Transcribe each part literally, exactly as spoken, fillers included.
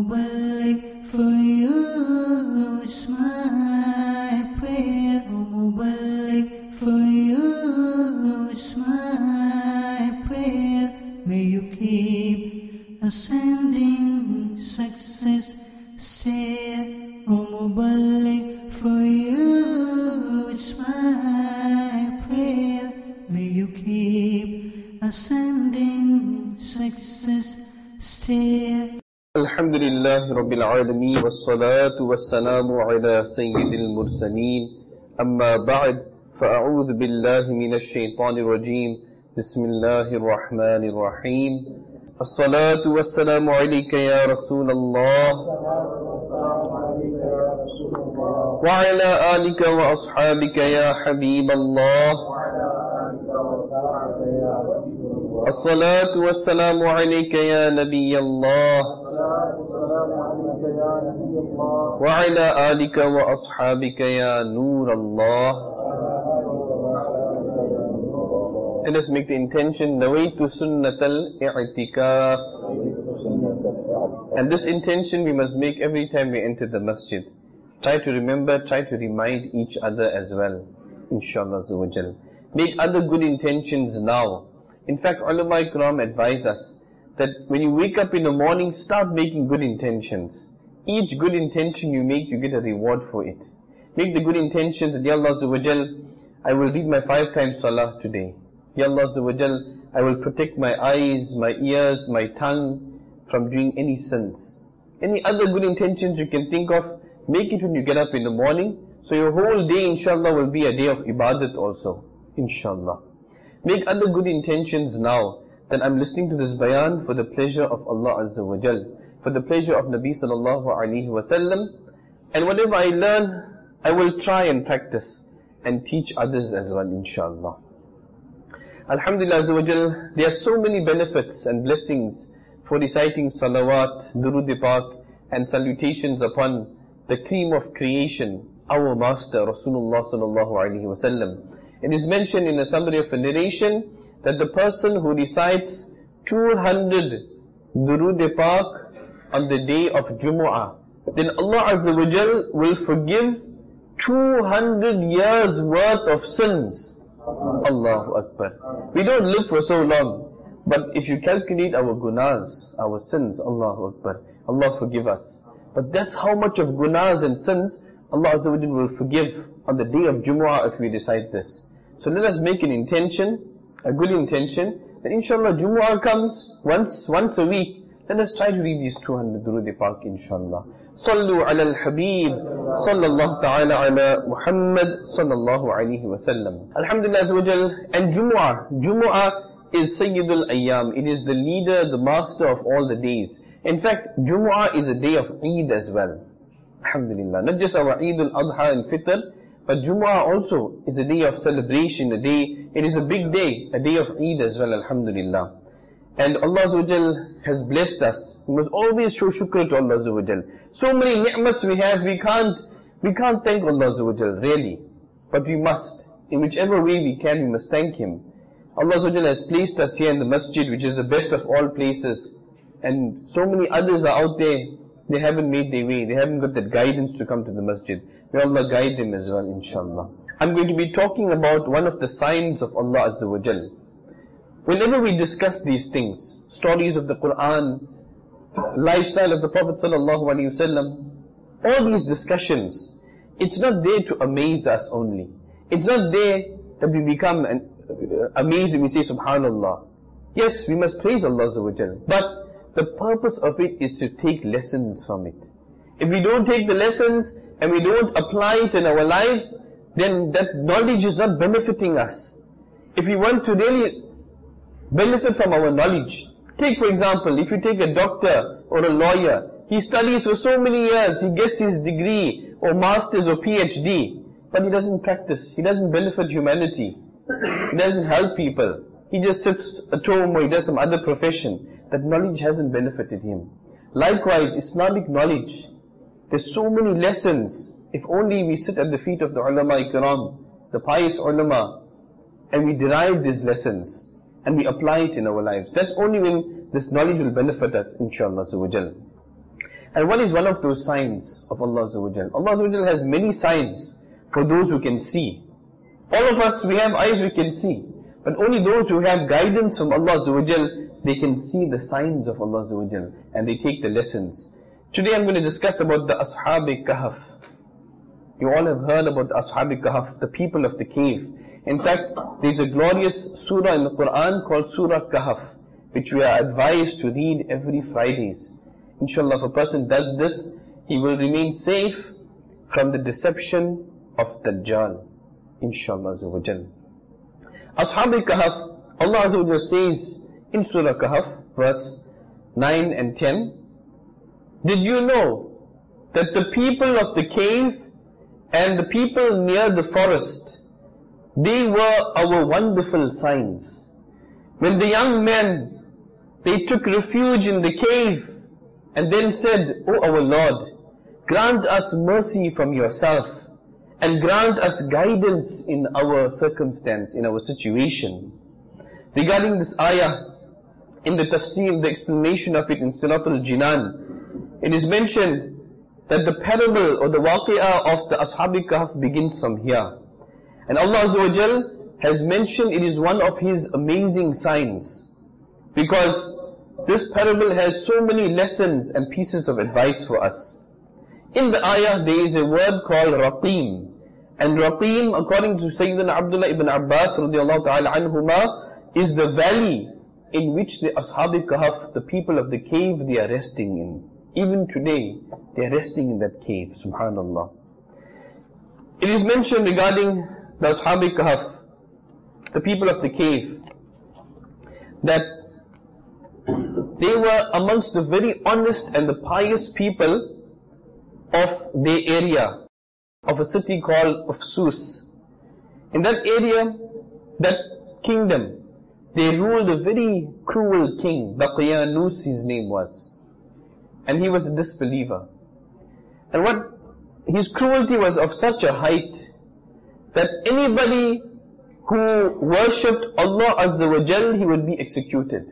Mubarak for you is my prayer. O Mubarak for you is my prayer. May you keep ascending success stair. O Mubarak for you it's my prayer. May you keep ascending success stair. الحمد لله رب العالمين والصلاة والسلام على سيد المرسلين أما بعد فأعوذ بالله من الشيطان الرجيم بسم الله الرحمن الرحيم الصلاة والسلام عليك يا رسول الله وعلى آلك وأصحابك يا حبيب الله الصلاة والسلام عليك يا نبي الله وعلى آلك وأصحابك يا نور الله. Let us make the intention nawaitu sunnatal i'tikaf, and this intention we must make every time we enter the masjid. Try to remember, try to remind each other as well, inshallah azza wa jal. Make other good intentions now. In fact, ulama ikram advise us that when you wake up in the morning, start making good intentions. Each good intention you make, you get a reward for it. Make the good intentions that, Ya Allah azza wa jal, I will read my five times salah today. Ya Allah azza wa jal, I will protect my eyes, my ears, my tongue from doing any sins. Any other good intentions you can think of, make it when you get up in the morning. So your whole day, inshallah, will be a day of ibadat also. Inshallah. Make other good intentions now, that I'm listening to this bayan for the pleasure of Allah Azza wa Jal, for the pleasure of Nabi Sallallahu Alaihi Wasallam, and whatever I learn, I will try and practice and teach others as well, inshallah. Alhamdulillah Azza wa Jal, there are so many benefits and blessings for reciting salawat, durud-i-pak, and salutations upon the cream of creation, our master Rasulullah Sallallahu Alaihi Wasallam. It is mentioned in a summary of a narration that the person who recites two hundred durud-i-pak on the day of Jumu'ah, then Allah Azza wa Jal will forgive two hundred years worth of sins. Allahu Akbar. We don't live for so long, but if you calculate our gunas, our sins, Allahu Akbar, Allah forgive us. But that's how much of gunas and sins Allah Azza wa Jal will forgive on the day of Jumu'ah if we recite this. So let us make an intention, a good intention, that inshallah Jumu'ah comes once once a week. Let us try to read these two hundred durud-i-pak inshallah. Sallu ala al-Habib, sallallahu ta'ala ala Muhammad, sallallahu alayhi wa sallam. Alhamdulillah azza wa jal. And Jumu'ah, Jumu'ah is Sayyidul Ayyam. It is the leader, the master of all the days. In fact, Jumu'ah is a day of Eid as well. Alhamdulillah. Not just our Eid al-Adha and Fitr, but Jumu'ah also is a day of celebration, a day, it is a big day, a day of Eid as well, alhamdulillah. And Allah Azza wa Jal has blessed us. We must always show shukr to Allah Azza wa Jal. So many ni'mats we have, we can't, we can't thank Allah Azza wa Jal, really. But we must. In whichever way we can, we must thank Him. Allah Azza wa Jal has placed us here in the masjid, which is the best of all places. And so many others are out there, they haven't made their way, they haven't got that guidance to come to the masjid. May Allah guide them as well, inshallah. I'm going to be talking about one of the signs of Allah Azza wa Jal. Whenever we discuss these things, stories of the Quran, lifestyle of the Prophet Sallallahu Alaihi Wasallam, all these discussions, it's not there to amaze us only. It's not there that we become an, uh, amazed and we say Subhanallah. Yes, we must praise Allah Azza wa Jal, but the purpose of it is to take lessons from it. If we don't take the lessons, and we don't apply it in our lives, then that knowledge is not benefiting us. If we want to really benefit from our knowledge, take for example, if you take a doctor or a lawyer, he studies for so many years, he gets his degree or master's or PhD, but he doesn't practice, he doesn't benefit humanity, he doesn't help people, he just sits at home or he does some other profession. That knowledge hasn't benefited him. Likewise, Islamic knowledge, there's so many lessons. If only we sit at the feet of the ulama ikram, the pious ulama, and we derive these lessons, and we apply it in our lives. That's only when this knowledge will benefit us, inshallah. And what is one of those signs of Allah Azza wa Jal? Allah Azza wa Jal has many signs for those who can see. All of us, we have eyes, we can see. But only those who have guidance from Allah Azza wa Jal, they can see the signs of Allah Azza wa Jal, and they take the lessons. Today I'm going to discuss about the Ashab-e-Kahf. You all have heard about the Ashab-e-Kahf, the people of the cave. In fact, there is a glorious surah in the Quran called Surah Kahf, which we are advised to read every Fridays. Inshallah, if a person does this, he will remain safe from the deception of Dajjal. Inshallah Azza wa Jal. Ashab-e-Kahf, Allah Azza wa Jal says in Surah Kahf, verse nine and ten, did you know that the people of the cave and the people near the forest, they were our wonderful signs? When the young men, they took refuge in the cave and then said, O our Lord, grant us mercy from yourself and grant us guidance in our circumstance, in our situation. Regarding this ayah, in the tafsir, the explanation of it in Surah Al-Jinan, it is mentioned that the parable or the waqi'ah of the Ashab-e-Kahf begins from here. And Allah Azza wa Jal has mentioned it is one of His amazing signs, because this parable has so many lessons and pieces of advice for us. In the ayah there is a word called Raqim. And Raqim, according to Sayyidina Abdullah ibn Abbas radiallahu ta'ala anhuma, is the valley in which the Ashab-e-Kahf, the people of the cave, they are resting in. Even today, they are resting in that cave, subhanallah. It is mentioned regarding the Ashab-e-Kahf, the people of the cave, that they were amongst the very honest and the pious people of their area, of a city called Afsus. In that area, that kingdom, they ruled a very cruel king. Daqyanus his name was. And he was a disbeliever. And what his cruelty was of such a height that anybody who worshipped Allah Azza wa Jal, he would be executed.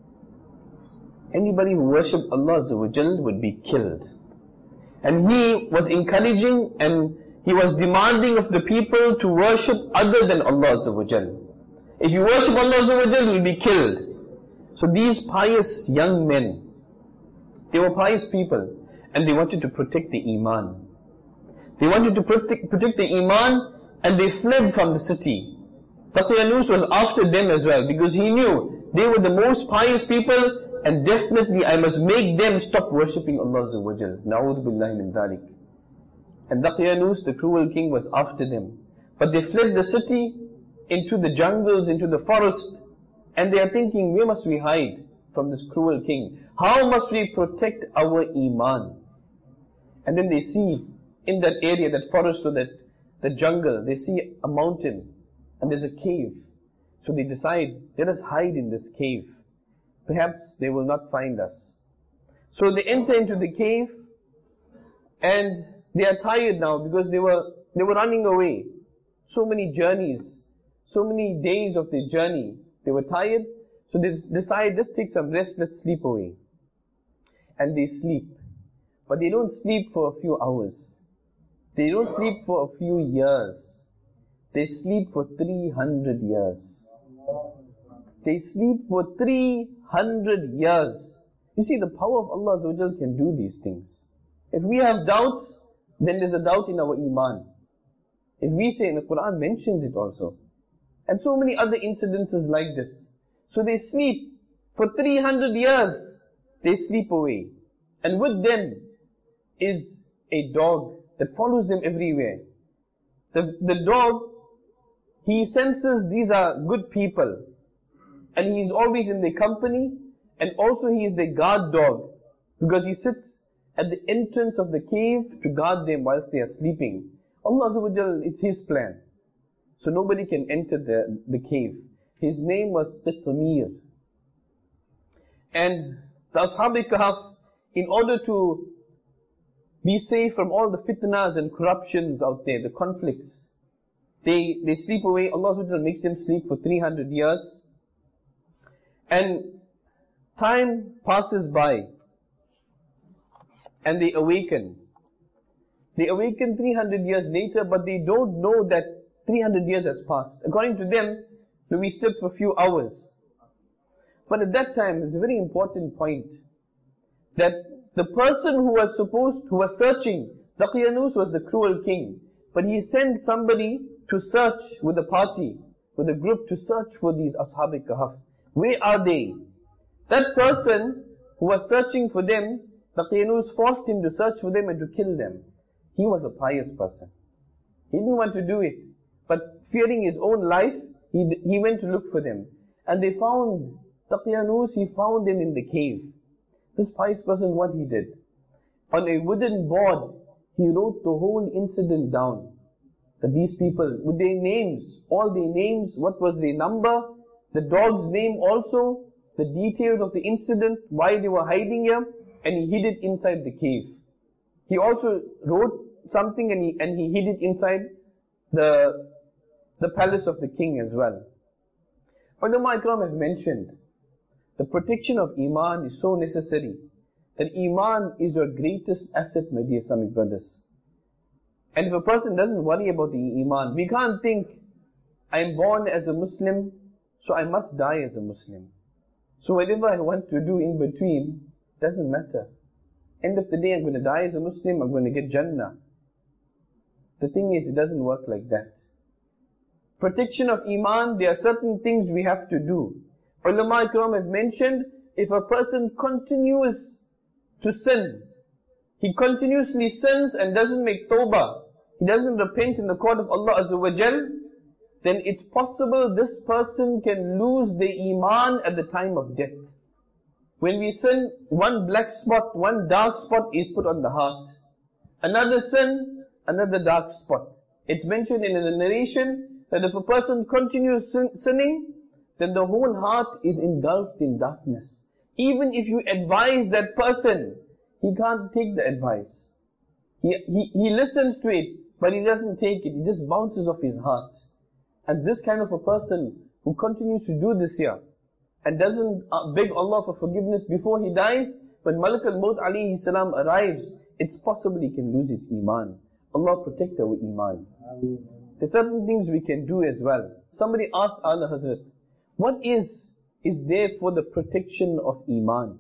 Anybody who worshipped Allah Azza wa Jal would be killed. And he was encouraging and he was demanding of the people to worship other than Allah Azza wa Jal. If you worship Allah Azza wa Jal, you will be killed. So these pious young men, they were pious people, and they wanted to protect the Iman. They wanted to protect, protect the Iman, and they fled from the city. Daqyanus was after them as well, because he knew they were the most pious people, and definitely I must make them stop worshipping Allah Azza wa Jal. Na'udhu billahi min dhalik. And Daqyanus, the cruel king, was after them. But they fled the city, into the jungles, into the forest, and they are thinking, where must we hide from this cruel king? How must we protect our Iman? And then they see in that area, that forest or that the jungle, they see a mountain and there's a cave. So they decide, let us hide in this cave. Perhaps they will not find us. So they enter into the cave and they are tired now because they were they were running away. So many journeys, so many days of their journey. They were tired, so they decide, let's take some rest, let's sleep away. And they sleep. But they don't sleep for a few hours. They don't sleep for a few years. They sleep for three hundred years. They sleep for three hundred years. You see, the power of Allah Azza wa Jal can do these things. If we have doubts, then there's a doubt in our Iman. If we say, and the Quran mentions it also. And so many other incidences like this. So they sleep for three hundred years. They sleep away. And with them is a dog that follows them everywhere. The, the dog, he senses these are good people. And he is always in their company. And also he is their guard dog. Because he sits at the entrance of the cave to guard them whilst they are sleeping. Allah Azza wa Jal, it's His plan. So nobody can enter the, the cave. His name was Qitmir. And the Ashab-e-Kahf, in order to be safe from all the fitnas and corruptions out there, the conflicts, they, they sleep away. Allah Azza wa Jal makes them sleep for three hundred years. And time passes by. and they awaken. They awaken three hundred years later, but they don't know that three hundred years has passed. According to them, we slept for a few hours. But at that time, it's a very important point, that the person who was supposed, who was searching, Daqyanus was the cruel king, but he sent somebody to search with a party, with a group to search for these Ashab-e-Kahf. Where are they? That person who was searching for them, Daqyanus forced him to search for them and to kill them. He was a pious person. He didn't want to do it, but fearing his own life, he, he went to look for them. And they found Daqyanus, he found them in the cave. This pious person, what he did? On a wooden board, he wrote the whole incident down. That these people, with their names, all their names, what was their number, the dog's name also, the details of the incident, why they were hiding here, and he hid it inside the cave. He also wrote something and he, and he hid it inside the, the palace of the king as well. Ulama Ikram have mentioned, the protection of Iman is so necessary, that Iman is your greatest asset, my dear Islamic brothers. And if a person doesn't worry about the Iman, we can't think, I'm born as a Muslim, so I must die as a Muslim. So whatever I want to do in between, doesn't matter. End of the day, I'm going to die as a Muslim, I'm going to get Jannah. The thing is, it doesn't work like that. Protection of Iman, there are certain things we have to do. Ulama Ikram have mentioned, if a person continues to sin, he continuously sins and doesn't make tawbah, he doesn't repent in the court of Allah Azza wa Jal, then it's possible this person can lose the Iman at the time of death. When we sin, one black spot, one dark spot is put on the heart. Another sin, another dark spot. It's mentioned in the narration that if a person continues sin, sinning, then the whole heart is engulfed in darkness. Even if you advise that person, he can't take the advice. He, he, he listens to it, but he doesn't take it. It just bounces off his heart. And this kind of a person who continues to do this here, and doesn't uh, beg Allah for forgiveness before he dies, when Malak al-Maut alayhi salam arrives, it's possible he can lose his Iman. Allah protect our Iman. There are certain things we can do as well. Somebody asked Ala Hazrat, what is, is there for the protection of Iman?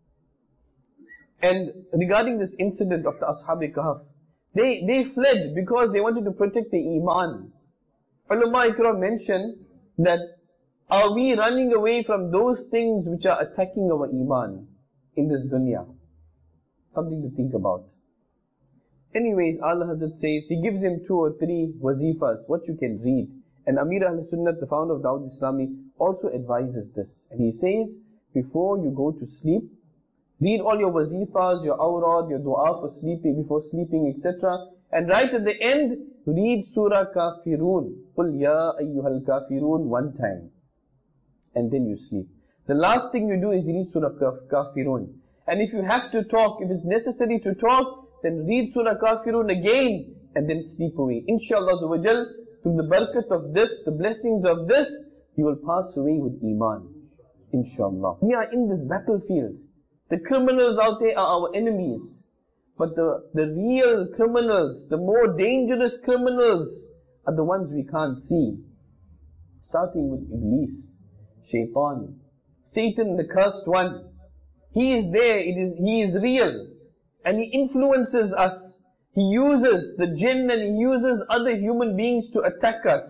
And regarding this incident of the Ashab-e-Kahf, they, they fled because they wanted to protect the Iman. Ulama Ikram mentioned that, are we running away from those things which are attacking our Iman in this dunya? Something to think about. Anyways, Allah Hazrat says, He gives him two or three wazifas, what you can read. And Amir Ahl-Sunnat, the founder of Dawud Islami, also advises this. And he says, before you go to sleep, read all your wazifas, your awrad, your dua for sleeping, before sleeping, et cetera. And right at the end, read Surah Kafirun. Qul ya ayyuhal kafirun one time. And then you sleep. The last thing you do is read Surah Kafirun. And if you have to talk, if it's necessary to talk, then read Surah Kafirun again, and then sleep away. Inshallah, through the barakat of this, the blessings of this, you will pass away with Iman. Inshallah. We are in this battlefield. The criminals out there are our enemies. But the, the real criminals, the more dangerous criminals, are the ones we can't see. Starting with Iblis, Shaitan, Satan, the cursed one. He is there, it is, he is real. And he influences us. He uses the jinn and he uses other human beings to attack us.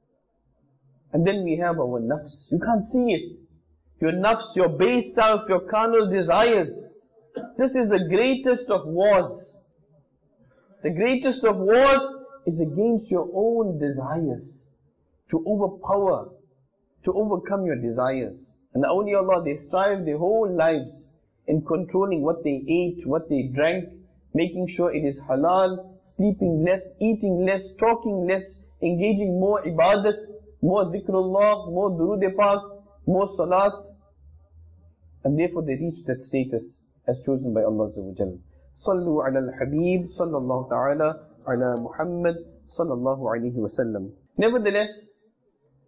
And then we have our nafs. You can't see it. Your nafs, your base self, your carnal desires. This is the greatest of wars. The greatest of wars is against your own desires. To overpower, to overcome your desires. And the awliya Allah, they strive their whole lives in controlling what they ate, what they drank, making sure it is halal, sleeping less, eating less, talking less, engaging more ibadat, more dhikrullah, more durood pak, more salat. And therefore they reach that status as chosen by Allah Azza wa Jal. Sallu ala al-Habib, sallallahu ta'ala, ala Muhammad, sallallahu alayhi wa sallam. Nevertheless,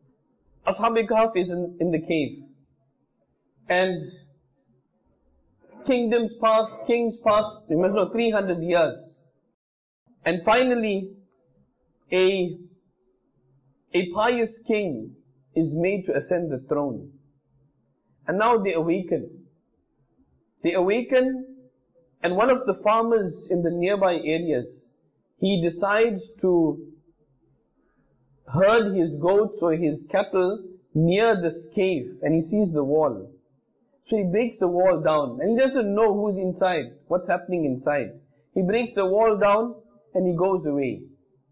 Ashab-e-Kahf is in, in the cave. And kingdoms passed, kings passed, you must know, three hundred years. And finally, a, a pious king is made to ascend the throne. And now they awaken. They awaken, and one of the farmers in the nearby areas, he decides to herd his goats or his cattle near this cave, and he sees the wall. So he breaks the wall down, and he doesn't know who's inside, what's happening inside. He breaks the wall down, and he goes away.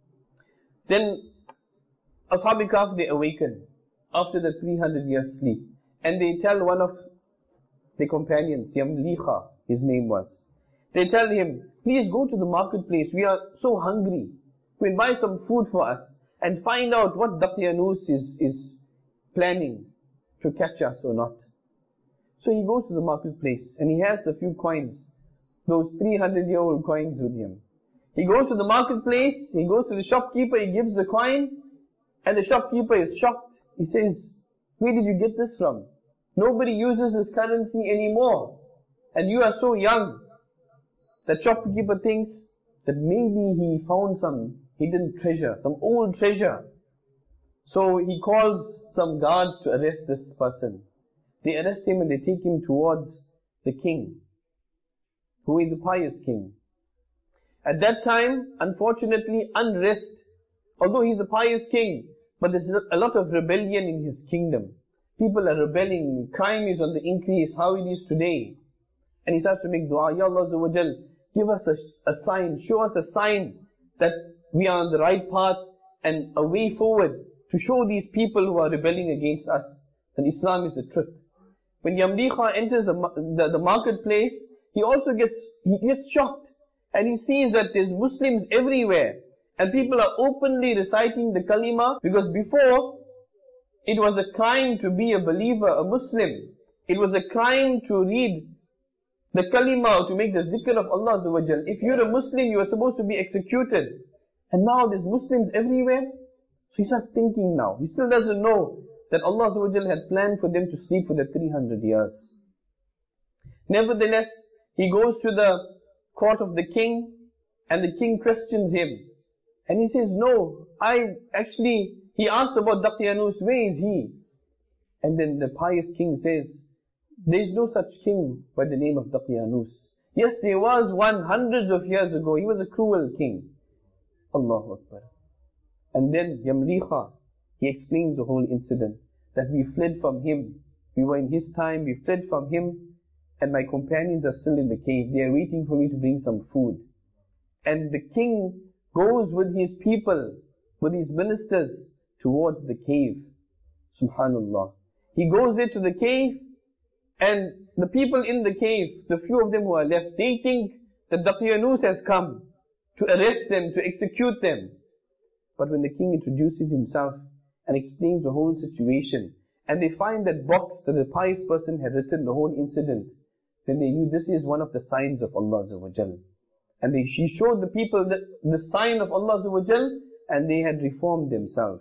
Then, Ashab-e Kahf, they awaken after the three hundred years sleep, and they tell one of the companions, Yamliha, his name was, they tell him, please go to the marketplace, we are so hungry, we'll buy some food for us, and find out what Daqyanus is, is planning to catch us or not. So he goes to the marketplace, and he has a few coins, those three hundred year old coins with him. He goes to the marketplace, he goes to the shopkeeper, he gives the coin, and the shopkeeper is shocked. He says, where did you get this from? Nobody uses this currency anymore, and you are so young. The shopkeeper thinks that maybe he found some hidden treasure, some old treasure. So he calls some guards to arrest this person. They arrest him and they take him towards the king, who is a pious king. At that time, unfortunately, unrest, although he's a pious king, but there's a lot of rebellion in his kingdom. People are rebelling, crime is on the increase, how it is today. And he starts to make dua, Ya Allah Azza wa Jal, give us a, a sign, show us a sign that we are on the right path and a way forward to show these people who are rebelling against us that Islam is the truth. When Yamliha enters the, the, the marketplace, he also gets, he gets shocked, and he sees that there's Muslims everywhere, and people are openly reciting the kalima, because before, it was a crime to be a believer, a Muslim. It was a crime to read the kalima, to make the zikr of Allah Azza wa Jal. If you're a Muslim, you are supposed to be executed. And now there's Muslims everywhere. So he starts thinking now. He still doesn't know that Allah Azza wa Jal had planned for them to sleep for the three hundred years. Nevertheless, he goes to the court of the king, and the king questions him. And he says, no, I actually, he asked about Daqyanus, where is he? And then the pious king says, there is no such king by the name of Daqyanus. Yes, there was one hundreds of years ago. He was a cruel king. Allahu Akbar. And then Yamliha, he explains the whole incident, that we fled from him. We were in his time, we fled from him, and my companions are still in the cave. They are waiting for me to bring some food. And the king goes with his people, with his ministers, towards the cave. Subhanallah. He goes there to the cave, and the people in the cave, the few of them who are left, they think that Daqyanus has come to arrest them, to execute them. But when the king introduces himself and explains the whole situation, and they find that box that the pious person had written the whole incident, then they knew this is one of the signs of Allah Azza wa Jal. And they, she showed the people the, the sign of Allah Azza wa Jal, and they had reformed themselves.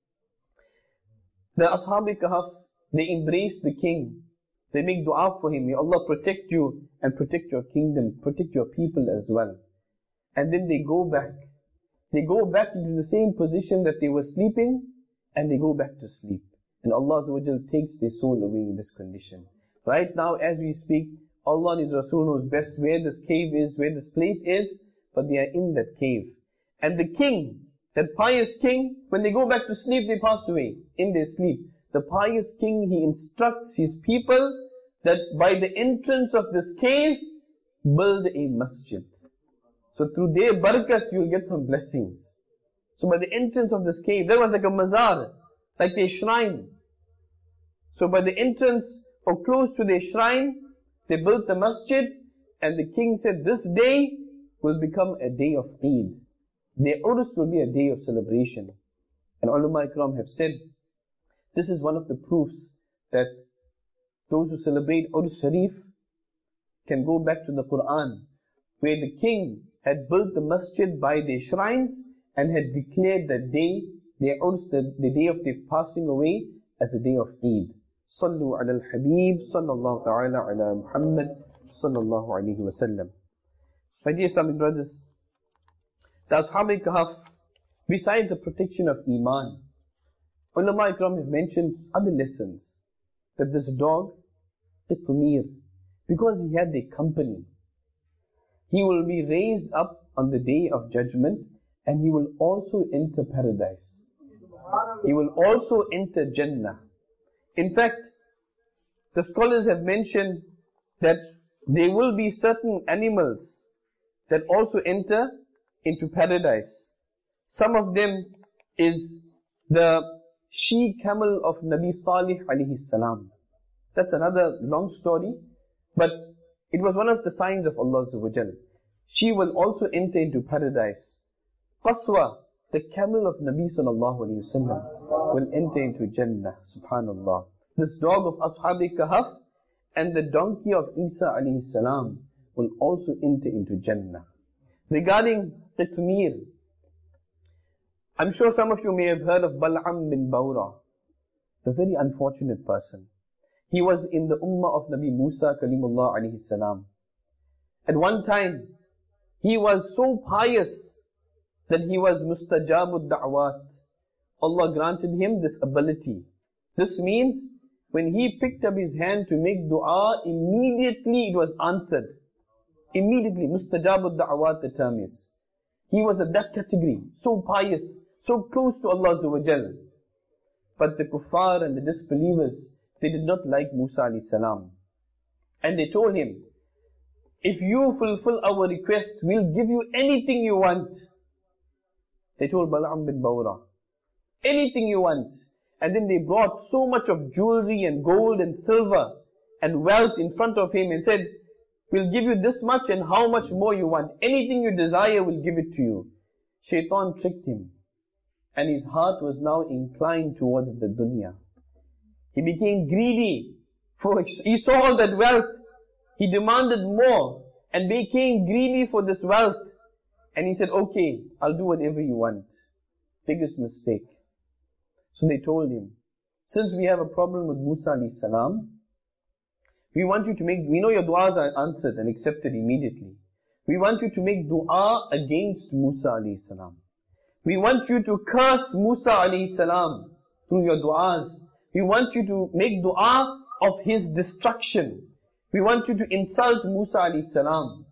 The Ashab-e Kahf, they embraced the king. They make dua for him. May Allah protect you and protect your kingdom, protect your people as well. And then they go back. They go back into the same position that they were sleeping, and they go back to sleep. And Allah Azza wa Jal takes their soul away in this condition. Right now, as we speak, Allah and His Rasul knows best where this cave is, where this place is, but they are in that cave. And the king, that pious king, when they go back to sleep, they pass away in their sleep. The pious king, he instructs his people that by the entrance of this cave, build a masjid. So through their barakat, you'll get some blessings. So by the entrance of this cave, there was like a mazar, like a shrine. So by the entrance or close to their shrine, they built the masjid, and the king said, this day will become a day of Eid. Their Urus will be a day of celebration. And ulama ikram have said, this is one of the proofs that those who celebrate Urus Sharif can go back to the Quran, where the king had built the masjid by their shrines and had declared that day, their Urus, the, the day of their passing away, as a day of Eid. Sallu ala al-Habib, sallallahu ta'ala ala Muhammad, sallallahu alayhi wa sallam. My dear Islamic brothers, the Ashab al-Kahf, besides the protection of Iman, ulama ikram have mentioned other lessons. That this dog, Qitmir, because he had their company, he will be raised up on the day of judgment, and he will also enter paradise. He will also enter Jannah. In fact, the scholars have mentioned that there will be certain animals that also enter into paradise. Some of them is the she-camel of Nabi Salih alayhi salam. That's another long story, but it was one of the signs of Allah Azza wa Jal. She will also enter into paradise. Qaswa, the camel of Nabi sallallahu alayhi wa sallam, will enter into Jannah. Subhanallah. This dog of Ashab al-Kahf and the donkey of Isa alayhi salam will also enter into Jannah. Regarding Qitmir, I'm sure some of you may have heard of Bal'am bin Bawra, the very unfortunate person. He was in the ummah of Nabi Musa Kalimullah alayhi salam. At one time, he was so pious that he was mustajabud da'wat. Allah granted him this ability. This means when he picked up his hand to make dua, immediately it was answered. Immediately, mustajabud da'wat the term is. He was of that category, so pious, so close to Allah Azza wa Jal. But the kuffar and the disbelievers, they did not like Musa alayhi salam. And they told him, if you fulfill our request, we'll give you anything you want. They told Bal'am bin Bawra, anything you want. And then they brought so much of jewelry and gold and silver and wealth in front of him and said, we'll give you this much and how much more you want. Anything you desire, we'll give it to you. Shaitan tricked him. And his heart was now inclined towards the dunya. He became greedy. For he saw all that wealth. He demanded more and became greedy for this wealth. And he said, okay, I'll do whatever you want. Biggest mistake. So they told him, since we have a problem with Musa alayhi salam, we want you to make, we know your du'as are answered and accepted immediately. We want you to make dua against Musa alayhi salam. We want you to curse Musa alayhi salam through your du'as. We want you to make dua of his destruction. We want you to insult Musa alayhi salam.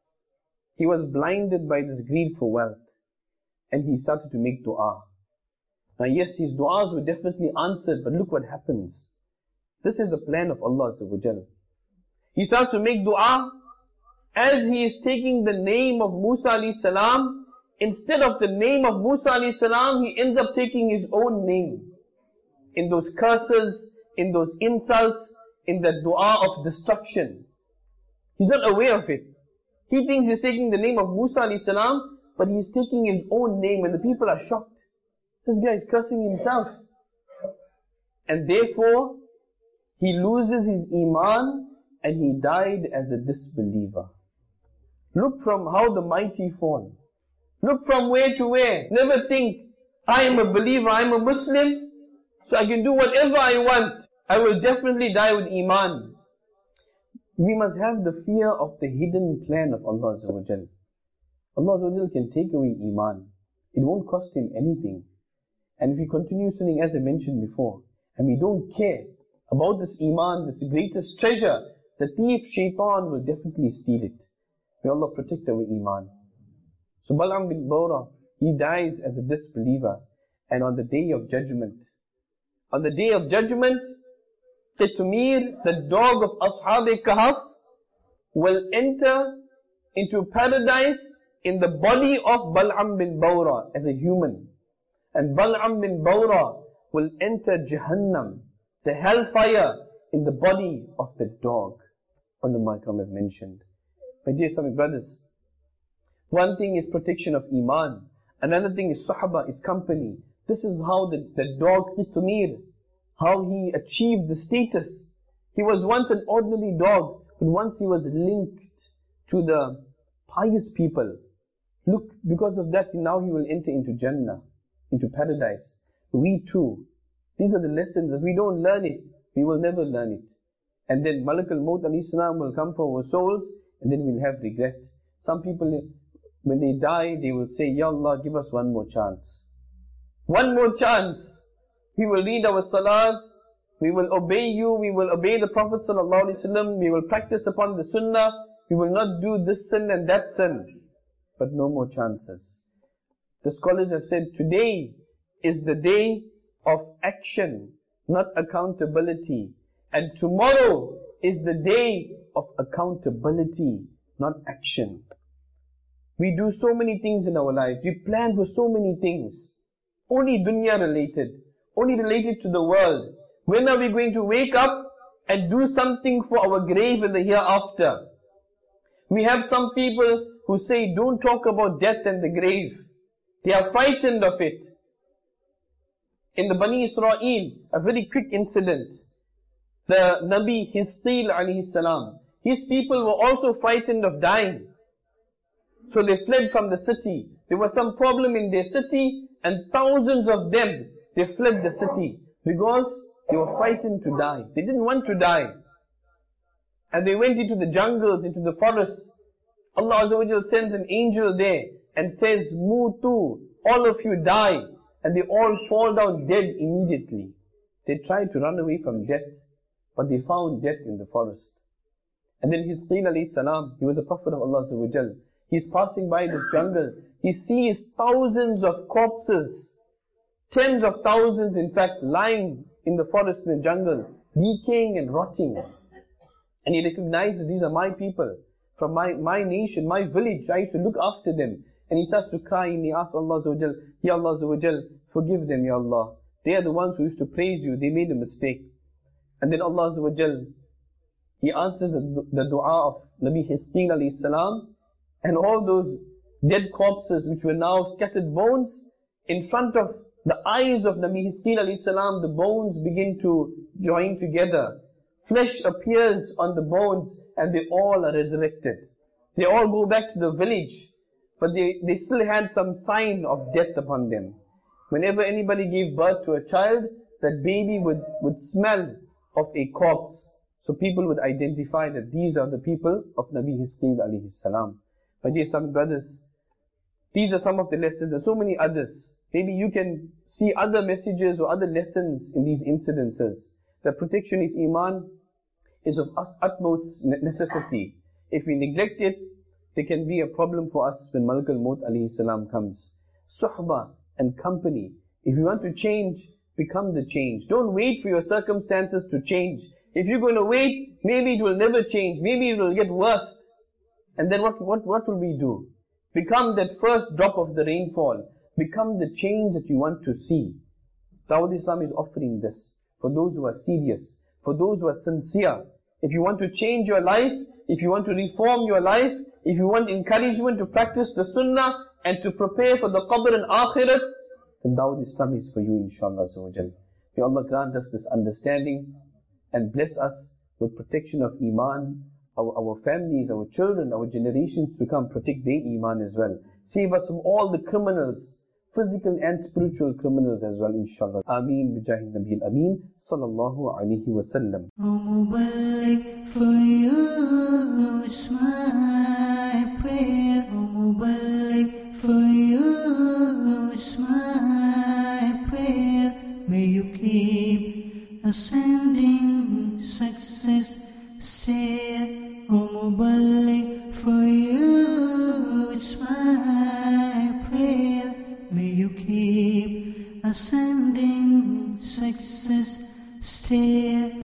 He was blinded by this greed for wealth. And he started to make dua. Now yes, his du'as were definitely answered, but look what happens. This is the plan of Allah Azza wa Jal. He starts to make dua. As he is taking the name of Musa alayhi salam, instead of the name of Musa alayhi salam, he ends up taking his own name. In those curses, in those insults, in the dua of destruction. He's not aware of it. He thinks he's taking the name of Musa alayhi salam, but he's taking his own name and the people are shocked. This guy is cursing himself. And therefore, he loses his iman and he died as a disbeliever. Look from how the mighty fall. Look from where to where. Never think, I am a believer, I am a Muslim, so I can do whatever I want. I will definitely die with iman. We must have the fear of the hidden plan of Allah Azza wa Jal. Allah Azza wa Jal can take away iman. It won't cost him anything. And if we continue sinning, as I mentioned before, and we don't care about this iman, this greatest treasure, the thief, shaitan, will definitely steal it. May Allah protect our iman. So Bal'am bin Bawra, he dies as a disbeliever. And on the day of judgment, on the day of judgment, Qitmir, the dog of Ashab al-Kahf, will enter into paradise in the body of Bal'am bin Bawra as a human. And Bal'am bin Bawra will enter Jahannam, the hellfire, in the body of the dog. Ulama Ikram have mentioned. My dear Islamic brothers, one thing is protection of iman, another thing is sahaba, is company. This is how the, the dog Qitmir, how he achieved the status. He was once an ordinary dog, but once he was linked to the pious people. Look, because of that, now he will enter into Jannah, into paradise. We too, these are the lessons. If we don't learn it, we will never learn it. And then Malak al-Maut alayhi salam will come for our souls, and then we'll have regret. Some people, when they die, they will say, Ya Allah, give us one more chance. One more chance. We will read our salahs, we will obey you, we will obey the Prophet sallallahu alaihi wasallam, we will practice upon the sunnah, we will not do this sin and that sin. But no more chances. The scholars have said, today is the day of action, not accountability. And tomorrow is the day of accountability, not action. We do so many things in our life. We plan for so many things. Only dunya related. Only related to the world. When are we going to wake up and do something for our grave in the hereafter? We have some people who say, don't talk about death and the grave. They are frightened of it. In the Bani Israel, a very quick incident. The Nabi Hizqeel alayhi salam, his people were also frightened of dying. So they fled from the city. There was some problem in their city, and thousands of them, they fled the city because they were frightened to die. They didn't want to die. And they went into the jungles, into the forests. Allah Azza wa Jal sends an angel there and says, Mutu, all of you die. And they all fall down dead immediately. They tried to run away from death, but they found death in the forest. And then Hizqeel alayhi salam, he was a prophet of Allah Azza wa Jal. He's passing by this jungle. He sees thousands of corpses, tens of thousands in fact, lying in the forest, in the jungle, decaying and rotting. And he recognizes, these are my people, from my, my nation, my village. I used to look after them. And he starts to cry and he asks Allah Azza wa Jal, Ya Allah Azza wa Jal, forgive them, Ya Allah. They are the ones who used to praise you. They made a mistake. And then Allah Azza wa Jal, He answers the, the dua of Nabi Hizqeel alayhi salam, and all those dead corpses which were now scattered bones, in front of the eyes of Nabi Hizqeel alayhi salam, the bones begin to join together. Flesh appears on the bones and they all are resurrected. They all go back to the village, but they, they still had some sign of death upon them. Whenever anybody gave birth to a child, that baby would, would smell of a corpse. So people would identify that these are the people of Nabi Hizqeel alayhi salam. My dear some brothers, these are some of the lessons. There are so many others. Maybe you can see other messages or other lessons in these incidences. The protection of Iman is of utmost necessity. If we neglect it, there can be a problem for us when Malak al-Maut alayhi salam comes. Suhbah and company. If you want to change, become the change. Don't wait for your circumstances to change. If you're going to wait, maybe it will never change. Maybe it will get worse. And then what, what, what will we do? Become that first drop of the rainfall. Become the change that you want to see. Dawud Islam is offering this for those who are serious, for those who are sincere. If you want to change your life, if you want to reform your life, if you want encouragement to practice the sunnah and to prepare for the qabr and akhirat, then Dawud Islam is for you, inshallah. May Allah grant us this understanding and bless us with protection of Iman, our, our families, our children, our generations to come, protect their Iman as well. Save us from all the criminals, physical and spiritual criminals as well, inshallah. Ameen, bijahi Nabi al-Ameen, sallallahu alayhi wa sallam. O Mubarak, for you is my prayer. O Mubarak, for you is my prayer. May you keep ascending success stair. O Mubarak, for you it's my prayer. May you keep ascending success stair.